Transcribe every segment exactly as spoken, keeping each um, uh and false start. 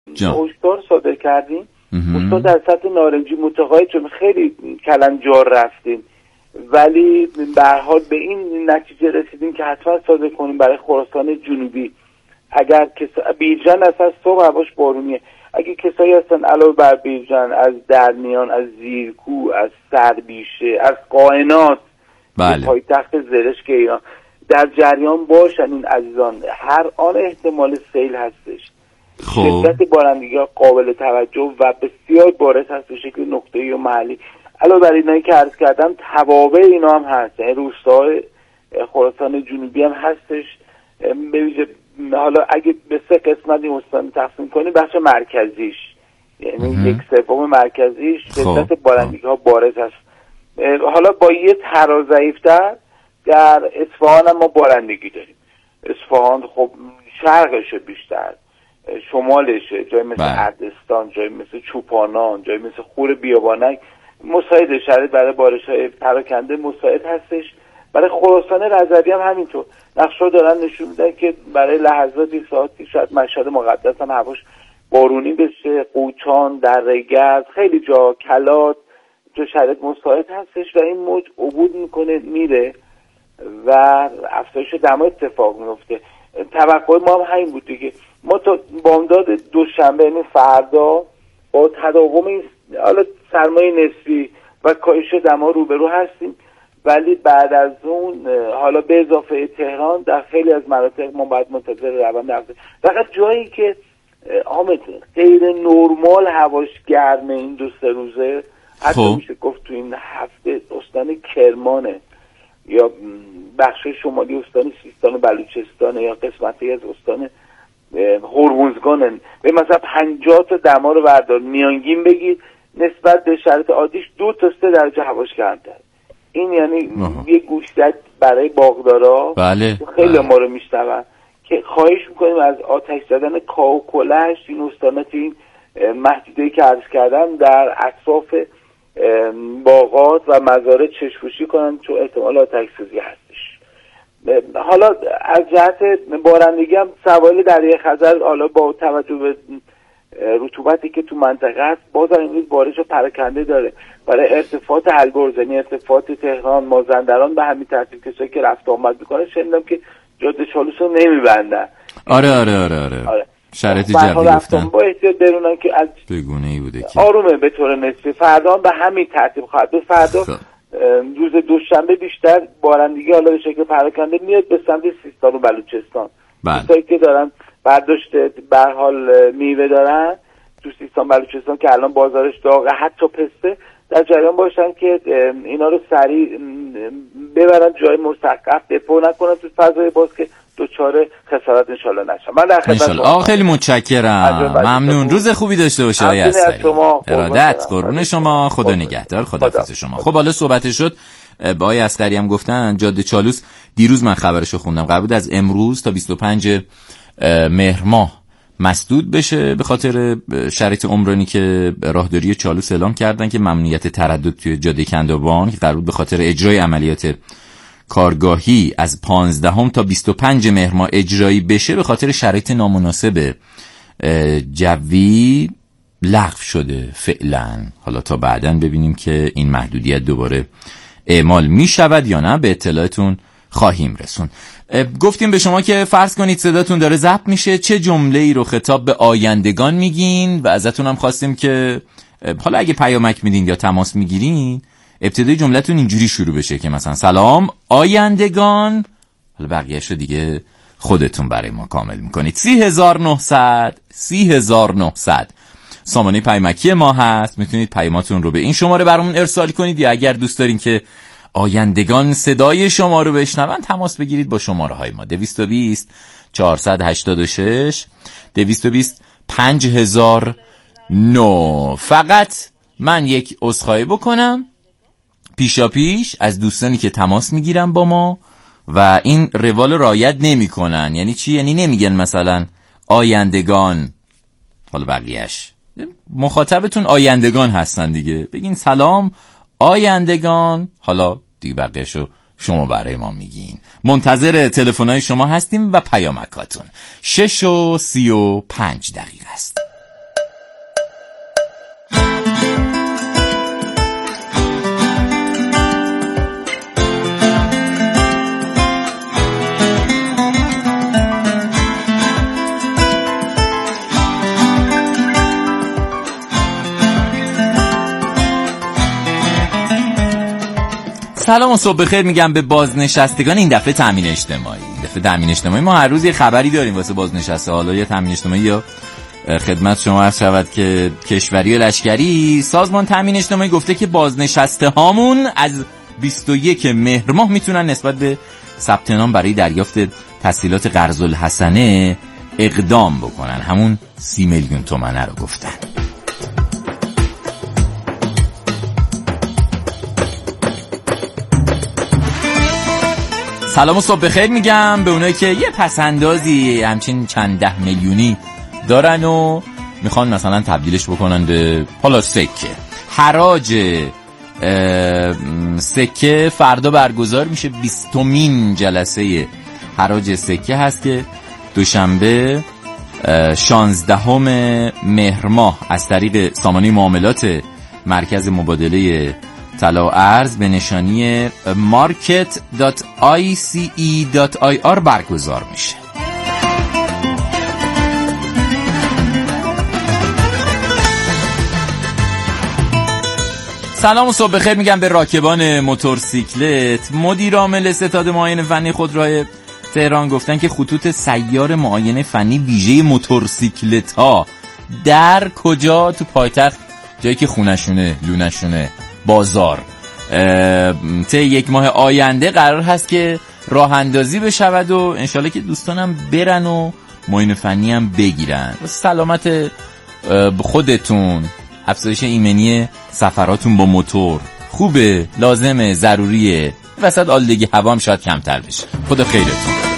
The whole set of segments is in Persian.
هشدار صادر کردیم. استاد در سطح نارنجی متقاعد چون خیلی کلنجار رفتیم، ولی به هر حال به این نتیجه رسیدیم که حتما صادر کنیم برای خراسان جنوبی. اگر کسا... بیرجن اصلا صبح هواش بارونیه، اگه کسایی هستن علاوه بر بیرجن از درمیان، از زیرکو، از سربیشه، از قائنات، بله، پایتخت زرشک ایران در جریان باشن این عزیزان. هر آن احتمال سیل هستش. خب شدت بارندگی ها قابل توجه و بسیار بارز هست به شکل نقطه‌ای و محلی. علاوه بر اینایی که عرض کردم توابع اینا هم هست، یعنی روستاهای خراسان جنوبی هم هستش. ببینید حالا اگه به سه قسمت این استان تقسیم کنیم، بخش مرکزیش یعنی یک سوم مرکزیش شدت بارندگی ها بارز هست. حالا با یه ترا ضعیف‌تر در اصفهان هم ما بارندگی داریم. اصفهان خب شرقشه بیشتر، شمالشه، جای مثل اردستان، جای مثل چوپانان، جای مثل خور بیابانک مساعد، شرایط برای بارش‌های پراکنده مساعد هستش. برای خراسان رضوی هم همینطور. نقشه‌ها دارن نشون میدن که برای لحظاتی ساعتی شاید مشهد مقدس هم هواش بارونی بشه، قوچان، دره‌گرد، خیلی جا کلات جو شرایط مساعد هستش و این موج عبور میکنه میره و افزایش دما اتفاق میفته. توقع ما هم همین بود دیگه. ما تا بامداد دوشنبه یعنی فردا با تداوم این حالا سرمایه نسبی و کاهش دما روبرو هستیم، ولی بعد از اون حالا به اضافه تهران در خیلی از مناطق ما باید منتظر روند هفته. فقط جایی که حامد غیر نرمال هواش گرمه این دو سه روزه، حتی میشه گفت تو این هفته استان کرمانه یا بخش شمالی استان سیستان و بلوچستان یا قسمتی از استان هرمزگان، به مثلا پنجاه تا دما رو بردار میانگین بگید نسبت به شرایط عادیش دو تا سه درجه هواش گرم‌تر. این یعنی یه گوشزد برای باغدارا. بله. خیلی بله. ما رو میشنون که خواهش میکنیم از آتش زدن کاه و کلهش این استانات این محدوده‌ای که عرض کردم در اطراف باغات و مزارع چشم‌پوشی کنن چون احتمال آتش سوزی هستش. حالا از جهت بارندگی هم سواحل دریای خزر حالا با توجه به رطوبتی که تو منطقه هست باز امروز بارش پراکنده داره. برای ارتفاعات البرز یعنی ارتفاعات تهران، مازندران به همین ترتیب کسایی که رفت آمد میکنه شنیدم که جاده چالوس رو نمیبندن. آره آره آره آره, آره. شرایط جوی گفتن با احتیاط برونن که از بگونه‌ای بوده که آرومه به طور نسبی. فردا به همین ترتیب خواهد بود. فردا خب. روز دوشنبه بیشتر بارندگی حالا به شکل پراکنده میاد به سمت سیستان و بلوچستان. کسایی که دارن برداشت به هر حال میوه دارن تو سیستان بلوچستان که الان بازارش داغه حتی پسته در جریان باشن که اینا رو سریع ببرن جای مسقف دپو نکنن تو فضای باز که دوچار خسارت انشالله نشن. من در خدمت آقا خیلی متشکرم، ممنون، روز خوبی داشته باشه آقای عسکری. ارادت، قربون شما، خدا نگهدار، خداحافظ شما. خب حالا صحبت شد با آقای عسکری هم گفتن جاده چالوس دیروز من خبرشو خوندم قرار بود از امروز تا بیست و پنج مهر ماه مسدود بشه به خاطر شرایط عمرانی که راهداری چالوس اعلام کردن که ممنوعیت تردد توی جاده کندوان که قرار بود به خاطر اجرای عملیات کارگاهی از پانزدهم تا بیست و پنج مهر ماه اجرایی بشه به خاطر شرایط نامناسب جوی لغو شده فعلا. حالا تا بعداً ببینیم که این محدودیت دوباره اعمال می شود یا نه، به اطلاعتون خواهیم رسون. گفتیم به شما که فرض کنید صداتون داره ضبط میشه چه جمله‌ای رو خطاب به آیندگان میگین و ازتون هم خواستیم که حالا اگه پیامک میدین یا تماس میگیرین ابتدای جمله‌تون اینجوری شروع بشه که مثلا سلام آیندگان، حالا بقیه‌شو دیگه خودتون برای ما کامل میکنید. سی هزار و نهصد سی هزار و نهصد سامانه پیامکی ما هست، میتونید پیاماتون رو به این شماره برامون ارسال کنید یا اگر دوست دارین که آیندگان صدای شما رو بشنون تماس بگیرید با شماره های ما دویست و بیست چهارصد و هشتاد و شش دویست و بیست پنج هزار و نه. فقط من یک عذرخواهی بکنم پیشا پیش از دوستانی که تماس میگیرن با ما و این روال رعایت نمیکنن. یعنی چی؟ یعنی نمیگن مثلا آیندگان، حالا بقیهش مخاطبتون آیندگان هستن دیگه، بگین سلام آیندگان، حالا دیگه بقیهشو شما برای ما میگین. منتظر تلفن‌های شما هستیم و پیامکاتون. شش و سی و پنج دقیقه است. سلام و صبح بخیر میگم به بازنشستگان این دفعه تامین اجتماعی. این دفعه تامین اجتماعی ما هر روز یه خبری داریم واسه بازنشسته. حالا یه تامین اجتماعی یا خدمت شما عرض شود که کشوری و لشکری، سازمان تامین اجتماعی گفته که بازنشسته هامون از بیست و یک مهر ماه میتونن نسبت به ثبت نام برای دریافت تسهیلات قرض الحسنه اقدام بکنن. همون سی میلیون تومنه رو گفتن. سلام و صبح بخیر میگم به اونایی که یه پسندازی همچین چند ده میلیونی دارن و میخوان مثلا تبدیلش بکنن به حالا سکه. حراج سکه فردا برگزار میشه. بیستمین جلسه حراج سکه هست که دوشنبه شانزدهم مهر ماه از طریق سامانه معاملات مرکز مبادله طلا و ارز به نشانی مارکت دات آی سی ای دات آی آر برگزار میشه. سلام و صبح بخیر میگم به راکبان موتورسیکلت. مدیر عامل ستاد معاینه فنی خودروهای تهران گفتن که خطوط سیار معاینه فنی ویژه موتورسیکلت ها در کجا؟ تو پایتخت، جایی که خونشونه، لونشونه، بازار. طی یک ماه آینده قرار هست که راه اندازی بشود و انشالله که دوستانم برن و معاینه فنی هم بگیرن. سلامت خودتون، افزایش ایمنی سفراتون با موتور خوبه، لازمه، ضروریه. وسط آلودگی هوا هم شاید کمتر بشه. خدا خیرتون.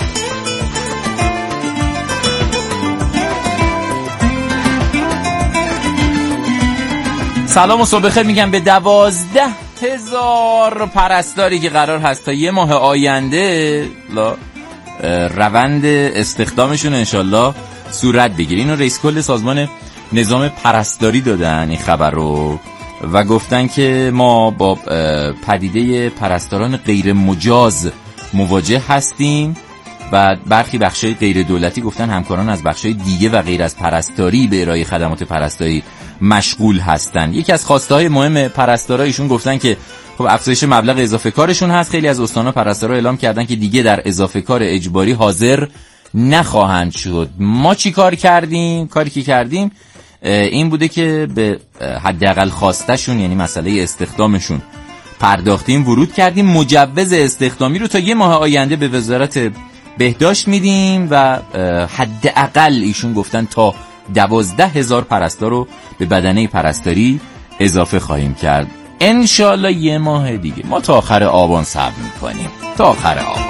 سلام و صبح بخیر میگم به دوازده هزار پرستاری که قرار هست تا یه ماه آینده لا روند استخدامشون انشالله صورت بگیره. اینو رئیس کل سازمان نظام پرستاری دادن این خبر رو و گفتن که ما با پدیده پرستاران غیر مجاز مواجه هستیم و برخی بخشای غیر دولتی گفتن همکاران از بخشای دیگه و غیر از پرستاری به ارائه خدمات پرستاری مشغول هستن. یکی از خواسته های مهم پرستارا ایشون گفتن که خب افزایش مبلغ اضافه کارشون هست. خیلی از استان‌ها پرستارا اعلام کردن که دیگه در اضافه کار اجباری حاضر نخواهند شد. ما چی کار کردیم؟ کاری که کردیم این بوده که به حداقل خواستشون، یعنی مسئله استخدامشون پرداختیم، ورود کردیم، مجوز استخدامی رو تا یه ماه آینده به وزارت بهداشت میدیم و حداقل ایشون گفتن تا دوازده هزار پرستار رو به بدنه پرستاری اضافه خواهیم کرد. انشالله یه ماه دیگه. ما تا آخر آبان صبر میکنیم، تا آخر آبان.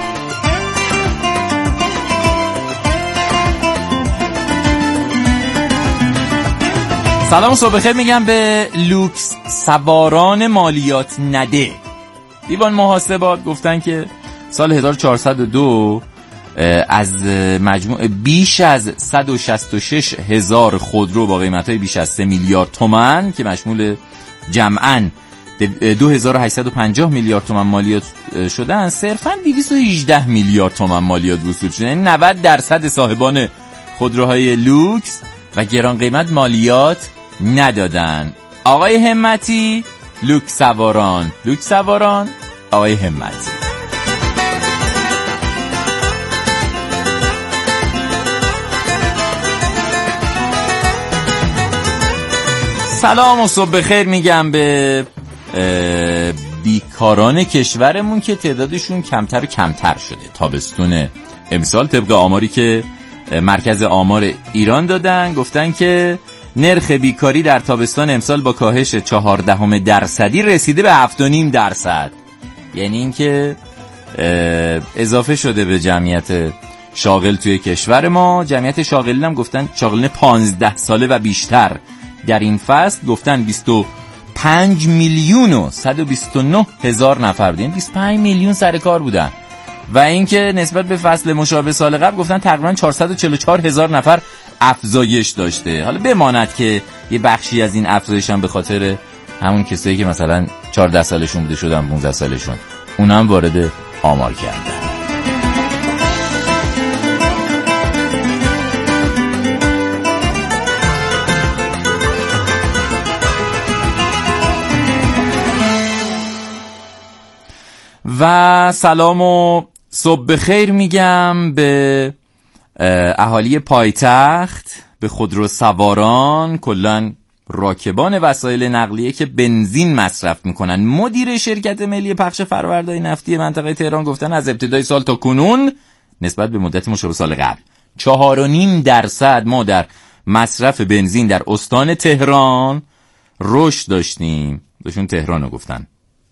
سلام و صبح بخیر میگم به لوکس سواران مالیات نده. دیوان محاسبات گفتن که سال هزار و چهارصد و دو از مجموع بیش از صد و شصت و شش هزار خودرو با قیمت‌های بیش از سه میلیارد تومان که مشمول جمعاً دو هزار و هشتصد و پنجاه میلیارد تومان مالیات شدن، صرفاً دویست و هجده میلیارد تومان مالیات وصول شده. یعنی نود درصد صاحبان خودروهای لوکس و گران قیمت مالیات ندادن. آقای همتی، لوکس سواران، لوکس سواران، آقای همتی. سلام و صبح بخیر میگم به بیکاران کشورمون که تعدادشون کمتر و کمتر شده. تابستون امسال طبق آماری که مرکز آمار ایران دادن گفتن که نرخ بیکاری در تابستان امسال با کاهش چهاردهم درصدی رسیده به هفت و نیم درصد. یعنی این که اضافه شده به جمعیت شاغل توی کشور ما. جمعیت شاغلین هم گفتن شاغلین پانزده ساله و بیشتر در این فصل گفتن بیست و پنج میلیون و صد و بیست و نه هزار نفر بودن. بیست و پنج میلیون سر کار بودن و اینکه نسبت به فصل مشابه سال قبل گفتن تقریبا چهارصد و چهل و چهار هزار نفر افزایش داشته. حالا بماند که یه بخشی از این افزایش هم به خاطر همون کسایی که مثلا چهارده سالشون بوده شدن پانزده سالشون، اونا هم وارد آمار کردن. و سلام و صبح بخیر میگم به اهالی پایتخت، به خودرو سواران، کلن راکبان وسایل نقلیه که بنزین مصرف میکنن. مدیر شرکت ملی پخش فرآوردهای نفتی منطقه تهران گفتن از ابتدای سال تا کنون نسبت به مدت مشابه سال قبل چهار و نیم درصد ما در مصرف بنزین در استان تهران رشد داشتیم. بهشون تهران رو گفتن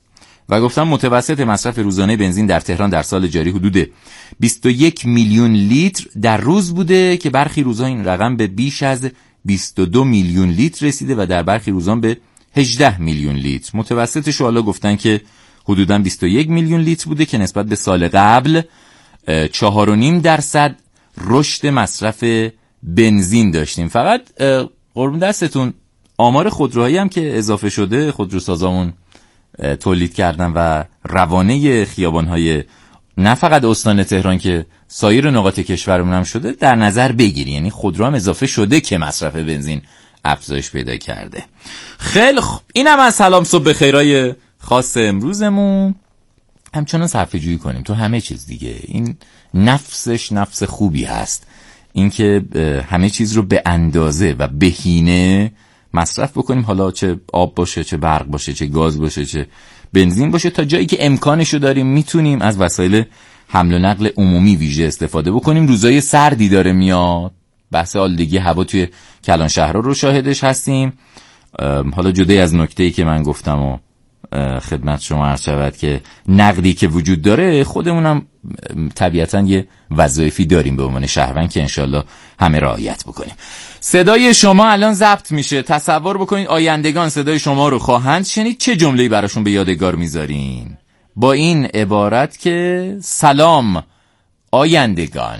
و گفتن متوسط مصرف روزانه بنزین در تهران در سال جاری حدود بیست و یک میلیون لیتر در روز بوده که برخی روزها این رقم به بیش از بیست و دو میلیون لیتر رسیده و در برخی روزان به هجده میلیون لیتر. متوسطش رو حالا گفتن که حدوداً بیست و یک میلیون لیتر بوده که نسبت به سال قبل چهار و نیم درصد رشد مصرف بنزین داشتیم. فقط قربون دستتون آمار خودروهایی هم که اضافه شده خودروسازامون تولید کردن و روانه خیابان‌های نه فقط استان تهران که سایر نقاط کشورمون هم شده در نظر بگیری، یعنی خودرو هم اضافه شده که مصرف بنزین افزایش پیدا کرده. خیلی خوب، اینم از سلام صبح بخیرای خاص امروزمون. همچنان صرفه‌جویی کنیم تو همه چیز دیگه، این نفسش نفس خوبی هست، اینکه همه چیز رو به اندازه و بهینه مصرف بکنیم، حالا چه آب باشه، چه برق باشه، چه گاز باشه، چه بنزین باشه، تا جایی که امکانشو داریم میتونیم از وسایل حمل و نقل عمومی ویژه استفاده بکنیم. روزای سردی داره میاد، بحث آلودگی هوا توی کلان شهرها رو شاهدش هستیم. حالا جدای از نکته‌ای که من گفتم و خدمت شما عرض شود که نقدی که وجود داره، خودمونم طبیعتاً یه وظایفی داریم به عنوان شهروند که انشالله همه رعایت بکنیم. صدای شما الان ضبط میشه، تصور بکنید آیندگان صدای شما رو خواهند شنید، چه جمله‌ای براشون به یادگار میذارین؟ با این عبارت که سلام آیندگان.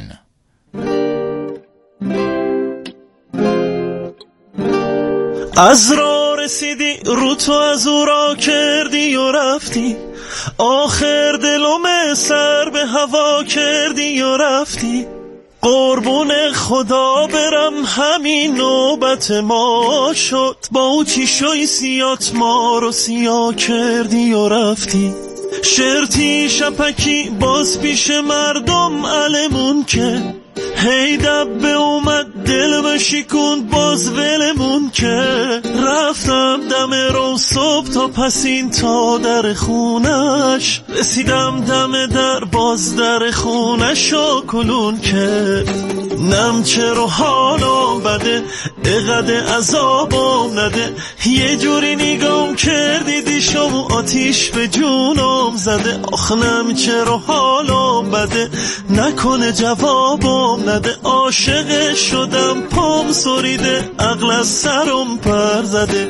از راه رسیدی رو تو از او را کردی و رفتی، آخر دلم سر به هوا کردی و رفتی. قربون خدا برم همین نوبت ما شد، با او چی شوی سیات ما رو سیا کردی و رفتی. شرطی شپکی باز پیش مردم علمون که، هی دبه اومد دل بشکون باز ولمون که. رفتم دم رو صبح تا پسین تا در خونش، رسیدم دم در باز در خونش و کلون که. نم چرا حالم بده اقد عذابم نده، یه جوری نگام کردی دیشم آتیش به جونم زده. آخ نم چرا حالم بده نکنه جوابم نده، عاشق شدم پام سریده عقل از سرم پر زده.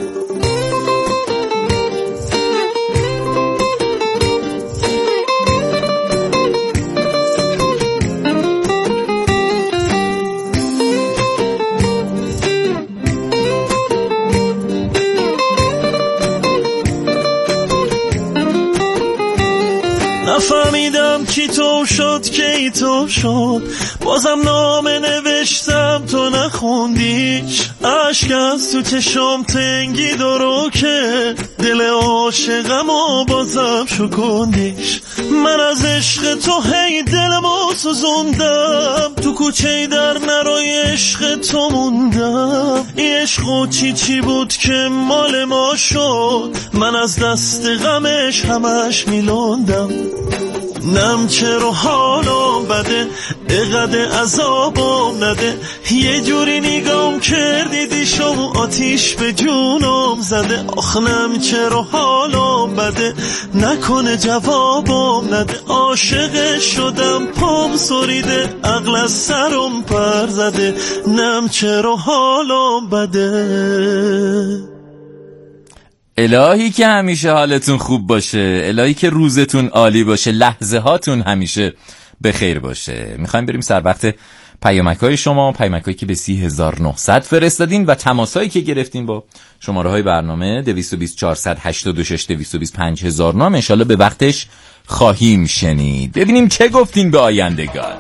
نفهمیدم کی تو شد کی تو شد، بازم نامه نوشتم تو نخوندیش. عشق از تو چشم تنگی درو که دل عاشقم و بازم شکندیش. من از عشق تو هی دلمو سوزوندم، تو کوچه در نرای عشق تو موندم. این عشق چی چی بود که مال ما شد، من از دست غمش همش میلوندم. نم چرا حالم بده اقد عذابم نده، یه جوری نگام کردی دیشم آتیش به جونم زده. آخ نم چرا حالم بده نکنه جوابم نده، عاشق شدم پام سریده عقل از سرم پر زده. نم چرا حالم بده. الهی که همیشه حالتون خوب باشه، الهی که روزتون عالی باشه، لحظه هاتون همیشه بخیر باشه. میخوایم بریم سر وقت پیامک‌های شما، پیامک‌هایی که به سی هزار و نهصد فرستادین و تماسایی که گرفتین با شماره‌های برنامه دویست و بیست چهارصد هشتاد و شش دویست و بیست پنج هزار و نه. انشالله به وقتش خواهیم شنید. ببینیم چه گفتین به آیندگان.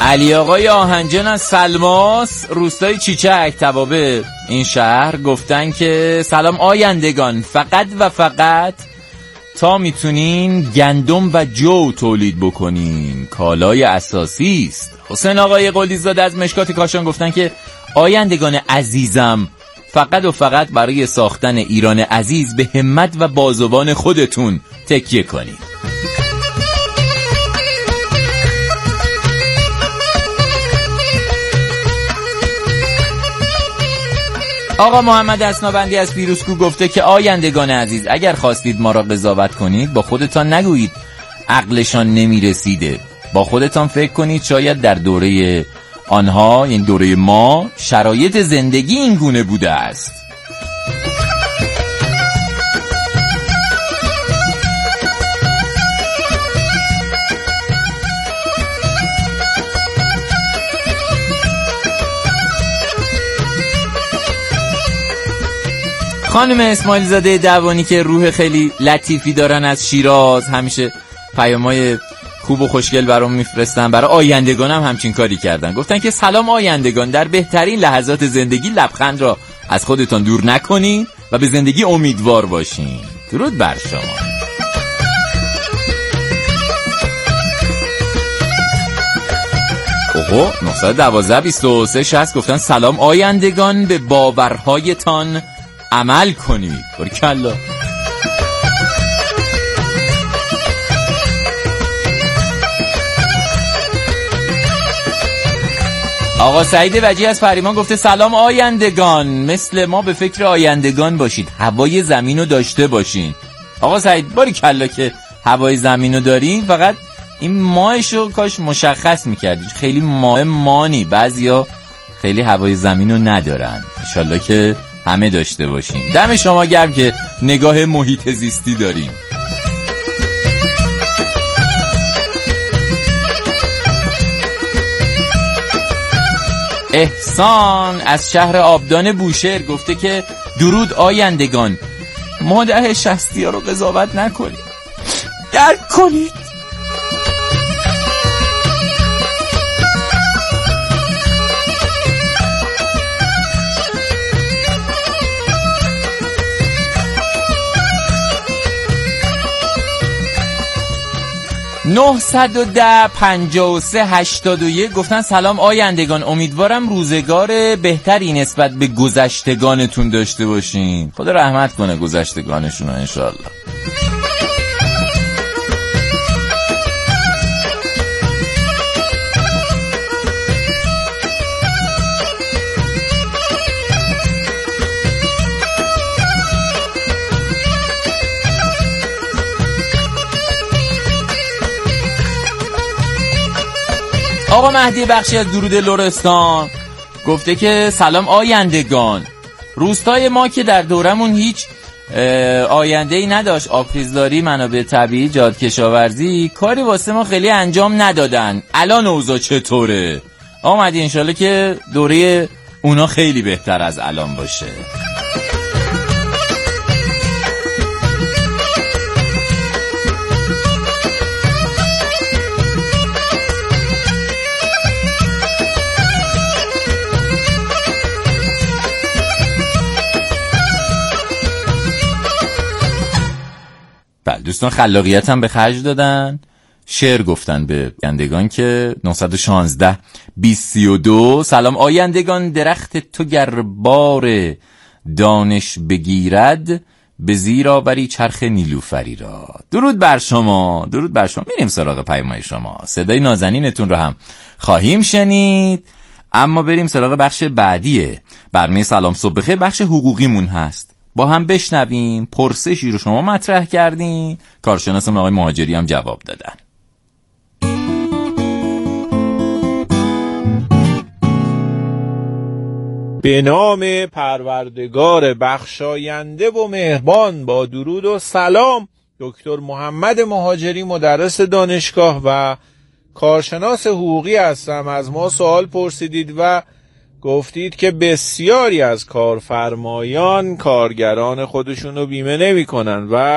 علی آقای آهنجان از سلماس روستای چیچک توابع این شهر گفتن که سلام آیندگان، فقط و فقط تا میتونین گندم و جو تولید بکنین، کالای اساسی است. حسین آقای قلیزاده از مشکات کاشان گفتن که آیندگان عزیزم، فقط و فقط برای ساختن ایران عزیز به همت و بازوان خودتون تکیه کنید. آقا محمد اسنابندی از فیروزکو گفته که آیندگان عزیز، اگر خواستید ما را قضاوت کنید با خودتان نگویید عقلشان نمیرسیده، با خودتان فکر کنید شاید در دوره آنها، یعنی دوره ما، شرایط زندگی این گونه بوده است. خانم اسماعیل زاده دوانی که روح خیلی لطیفی دارن از شیراز، همیشه پیامای خوب و خوشگل برام میفرستن، برای آیندگان هم همچین کاری کردن. گفتن که سلام آیندگان، در بهترین لحظات زندگی لبخند را از خودتان دور نکنین و به زندگی امیدوار باشین. درود بر شما. اوهو نه یک دو بیست و سه شصت گفتن سلام آیندگان، به باورهایتان عمل کنید. برکلا. آقا سعید وجی از فریمان گفته سلام آیندگان، مثل ما به فکر آیندگان باشید، هوای زمینو داشته باشین. آقا سعید باریکلا که هوای زمینو دارین، فقط این ماهشو کاش مشخص میکردید، خیلی ماه مانی، بعضیا خیلی هوای زمینو ندارن، انشالله که همه داشته باشین. دم شما گرم که نگاه محیط زیستی داریم. احسان از شهر آبدان بوشهر گفته که درود آیندگان، ما ده شصتی ها رو قضاوت نکنید، درک کنید. نه ده پنجاه و سه هشتاد و یک گفتن سلام آیندگان، امیدوارم روزگار بهتری نسبت به گذشتگانتون داشته باشین، خدا رحمت کنه گذشتگانشون انشالله. آقا مهدی بخشی از درود لرستان گفته که سلام آیندگان، روستای ما که در دورمون هیچ آینده‌ای نداشت، آبخیزداری، منابع طبیعی، جاده‌کشاورزی، کاری واسه ما خیلی انجام ندادن. الان اوضاع چطوره؟ آقا مهدی انشالله که دوره اونا خیلی بهتر از الان باشه. بله دوستان خلاقیت هم به خرج دادن، شعر گفتن به آیندگان که نه یک شش بیست سی و دو سلام آیندگان، درخت تو گر بار دانش بگیرد، به زیر آوری چرخ نیلوفری را. درود بر شما، درود بر شما. میریم سراغ پیام‌های شما، صدای نازنینتون رو هم خواهیم شنید، اما بریم سراغ بخش بعدیه برنامه سلام صبح بخیر. بخش حقوقیمون هست، با هم بشنویم. پرسشی رو شما مطرح کردین، کارشناسمون آقای مهاجری هم جواب دادن. به نام پروردگار بخشاینده و مهربان، با درود و سلام. دکتر محمد مهاجری، مدرس دانشگاه و کارشناس حقوقی هستم. از ما سوال پرسیدید و گفتید که بسیاری از کارفرمایان کارگران خودشون رو بیمه نمی کنن و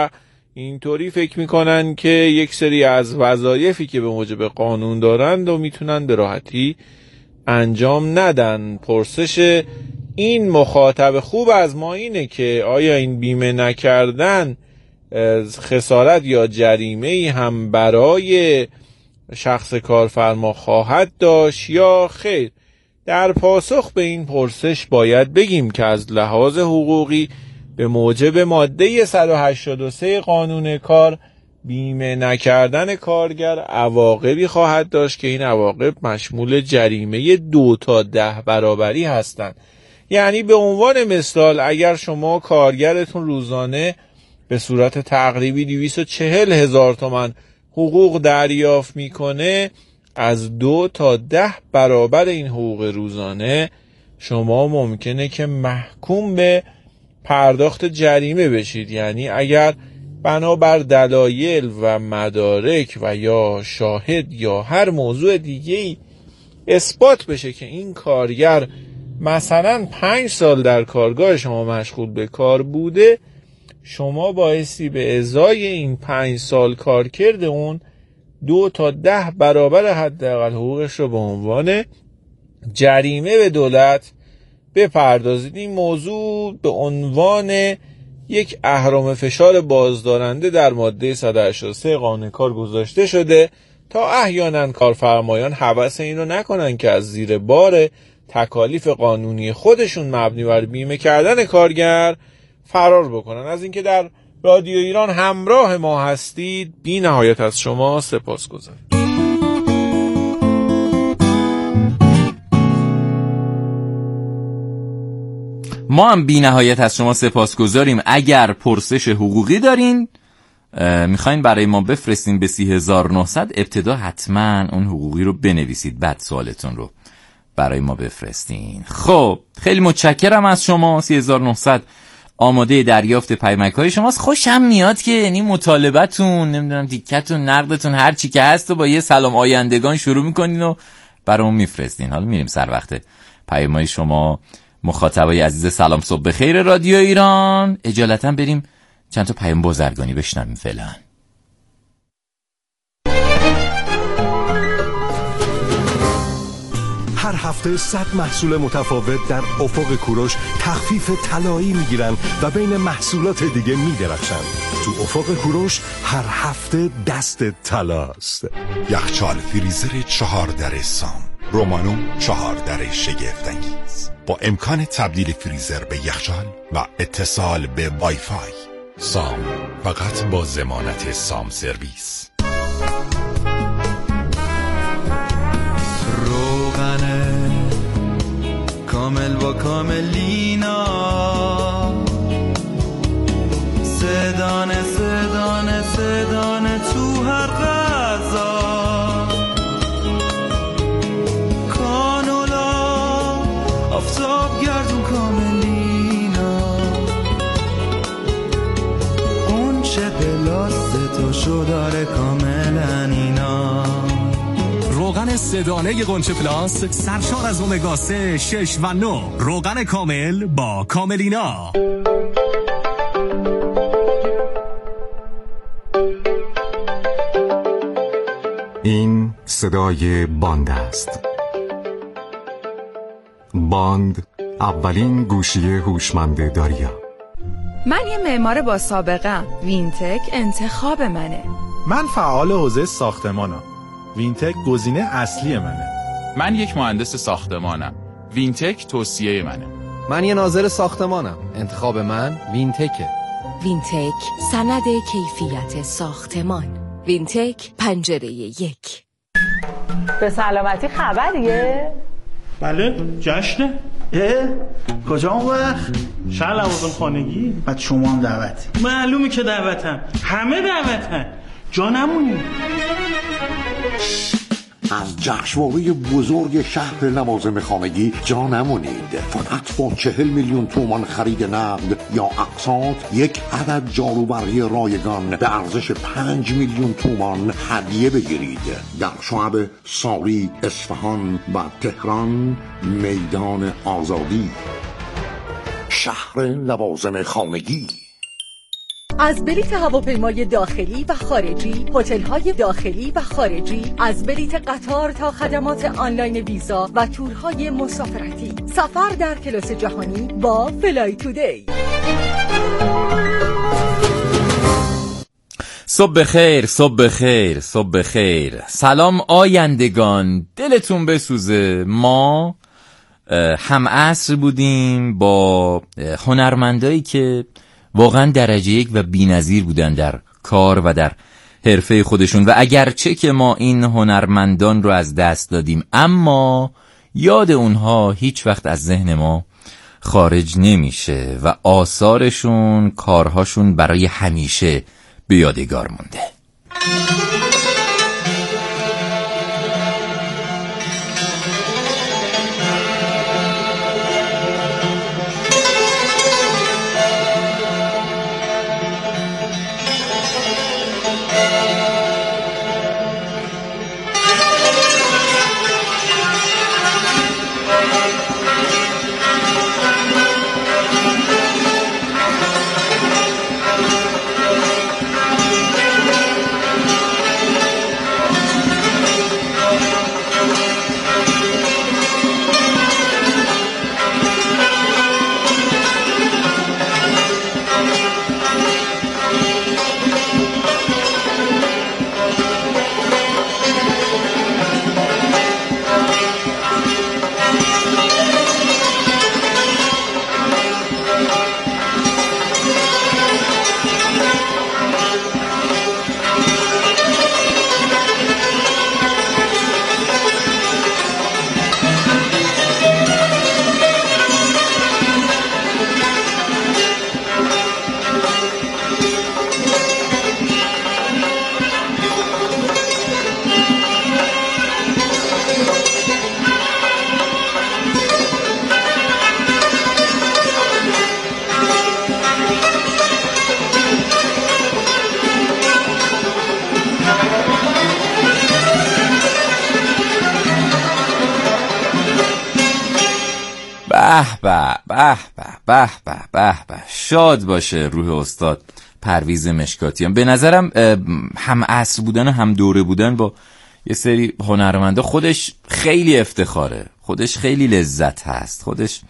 اینطوری فکر میکنن که یک سری از وظایفی که به موجب قانون دارند و میتونن به راحتی انجام ندن. پرسش این مخاطب خوب از ما اینه که آیا این بیمه نکردن خسارت یا جریمه‌ای هم برای شخص کارفرما خواهد داشت یا خیر؟ در پاسخ به این پرسش باید بگیم که از لحاظ حقوقی به موجب ماده صد و هشتاد و سه قانون کار بیمه نکردن کارگر عواقبی خواهد داشت که این عواقب مشمول جریمه دو تا ده برابری هستند. یعنی به عنوان مثال اگر شما کارگرتون روزانه به صورت تقریبی دویست و چهل هزار تومان حقوق دریافت میکنه، از دو تا ده برابر این حقوق روزانه شما ممکنه که محکوم به پرداخت جریمه بشید. یعنی اگر بنابر دلایل و مدارک و یا شاهد یا هر موضوع دیگه‌ای اثبات بشه که این کارگر مثلا پنج سال در کارگاه شما مشغول به کار بوده، شما بایستی به ازای این پنج سال کار کرده اون دو تا ده برابر حداقل حقوقش رو به عنوان جریمه به دولت بپردازید. این موضوع به عنوان یک اهرم فشار بازدارنده در ماده صد و هشتاد و سه قانون کار گذاشته شده تا احیانا کارفرمایان هوس این رو نکنن که از زیر بار تکالیف قانونی خودشون مبنی بر بیمه کردن کارگر فرار بکنن. از اینکه در رادیو ایران همراه ما هستید بی نهایت از شما سپاسگزارم. ما هم بی نهایت از شما سپاسگزاریم. اگر پرسش حقوقی دارین میخواین برای ما بفرستین به سی هزار و نهصد، ابتدا حتما اون حقوقی رو بنویسید، بعد سوالتون رو برای ما بفرستین. خب خیلی متشکرم از شما. سی هزار و نهصد آماده دریافت پیامک‌های شماست. خوشم میاد که یعنی مطالبتون، نمیدونم دیکتون، نقدتون، هر چی که هست و با یه سلام آیندگان شروع میکنین و برامون میفرستین. حالا میریم سر وقت پیام‌های شما مخاطبای عزیز. سلام، صبح بخیر رادیو ایران. اجالتا بریم چند تا پیام بازرگانی بشنویم فعلا. هر هفته صد محصول متفاوت در افق کوروش تخفیف طلایی میگیرن و بین محصولات دیگه میدرخشن. تو افق کوروش هر هفته دست طلاست. یخچال فریزر چهار در سام، رومانو چهار در شگفت‌انگیز با امکان تبدیل فریزر به یخچال و اتصال به وای فای. سام، فقط با ضمانت سام سرویس. روغن کامل با کاملینا، سدانه سدانه سدانه تو هر غذا، کانولا آفتاب گردون کاملینا، اون چه پلاست تو شو داره کاملا اینا. روغن سدانه قنچه پلاس سرشار از امگا سه، شش و نه. روغن کامل با کاملینا. این صدای باند است. باند، اولین گوشی هوشمند داریا. من یه معمار با سابقه‌ام. وینتک انتخاب منه. من فعال حوزه ساختمانم. وینتک گزینه اصلی منه. من یک مهندس ساختمانم. وینتک توصیه منه. من یه ناظر ساختمانم. انتخاب من وینتکه. وینتک سند کیفیت ساختمان. وینتک پنجره یک. به سلامتی خبریه؟ بله، جشنه. اه؟ کجا اون وقت؟ شهر لوازم خانگی. بعد شما هم دعوتی. معلومه که دعوتم. همه دعوتن. جا نمونی. از جشنواره بزرگ شهر لوازم خانگی جا نمونید. فقط با چهل میلیون تومان خرید نقد یا اقساط یک عدد جاروبرقی رایگان به ارزش پنج میلیون تومان هدیه بگیرید. در شعب ساری، اصفهان و تهران، میدان آزادی. شهر لوازم خانگی. از بلیت هواپیمای داخلی و خارجی، هتل‌های داخلی و خارجی، از بلیت قطار تا خدمات آنلاین ویزا و تورهای مسافرتی. سفر در کلاس جهانی با فلای تودی. صبح خیر، صبح خیر، صبح خیر. سلام آیندگان، دلتون بسوزه. ما هم عصر بودیم با هنرمندایی که واقعا درجه یک و بی‌نظیر بودن در کار و در حرفه خودشون و اگرچه که ما این هنرمندان رو از دست دادیم اما یاد اونها هیچ وقت از ذهن ما خارج نمیشه و آثارشون، کارهاشون برای همیشه به یادگار مونده. به به به به به به به شاد باشه روح استاد پرویز مشکاتیان. به نظرم هم عصر بودن و هم دوره بودن با یه سری هنرمندا خودش خیلی افتخاره، خودش خیلی لذت هست، خودش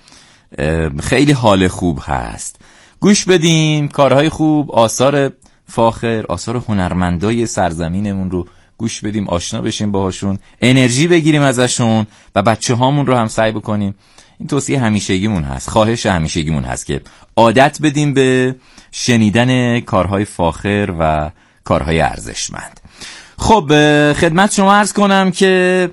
خیلی حال خوب هست. گوش بدیم کارهای خوب، آثار فاخر، آثار هنرمندای سرزمینمون رو گوش بدیم، آشنا بشیم باهاشون، انرژی بگیریم ازشون و بچه هامون رو هم سعی بکنیم. این توصیه همیشگیمون هست، خواهش همیشگیمون هست که عادت بدیم به شنیدن کارهای فاخر و کارهای ارزشمند. خب خدمت شما عرض کنم که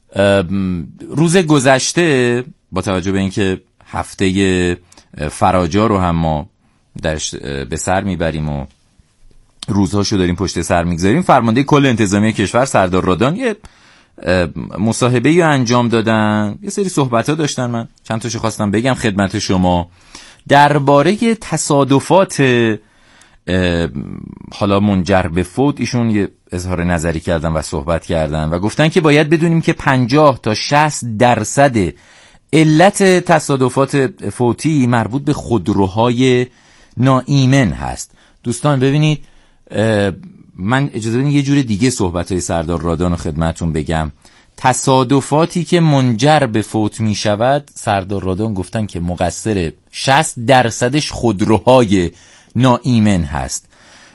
روز گذشته با توجه به اینکه هفته فراجا رو هم ما درش به سر میبریم و روزهاشو داریم پشت سر میگذاریم، فرمانده کل انتظامی کشور سردار رادان یه مصاحبه‌ای رو انجام دادن، یه سری صحبت‌ها داشتن، من چند تاشو خواستم بگم خدمت شما درباره تصادفات حالا منجر به فوت. ایشون یه اظهار نظری کردن و صحبت کردن و گفتن که باید بدونیم که پنجاه تا شصت درصد علت تصادفات فوتی مربوط به خودروهای ناایمن هست. دوستان ببینید، من اجازه بدین یه جور دیگه صحبت‌های سردار رادان رو خدمتون بگم. تصادفاتی که منجر به فوت می شود، سردار رادان گفتن که مقصر شصت درصدش خودروهای ناایمن هست.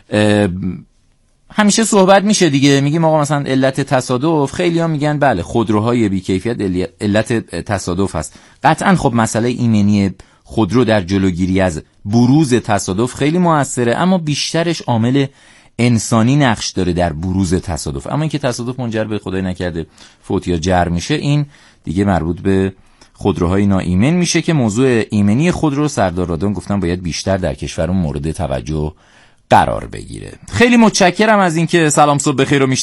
همیشه صحبت میشه دیگه، میگیم آقا مثلا علت تصادف، خیلی ها میگن بله خودروهای بی‌کیفیت علت تصادف هست. قطعا خب مسئله ایمنی خودرو در جلوگیری از بروز تصادف خیلی موثره، اما بیشترش عامل انسانی نقش داره در بروز تصادف. اما اینکه تصادف منجر به خدای نکرده فوت یا جرم میشه، این دیگه مربوط به خودروهای ناایمن میشه که موضوع ایمنی خودرو سردار رادان گفتن باید بیشتر در کشورمون مورد توجه قرار بگیره. خیلی متشکرم از اینکه سلام صبح بخیر رو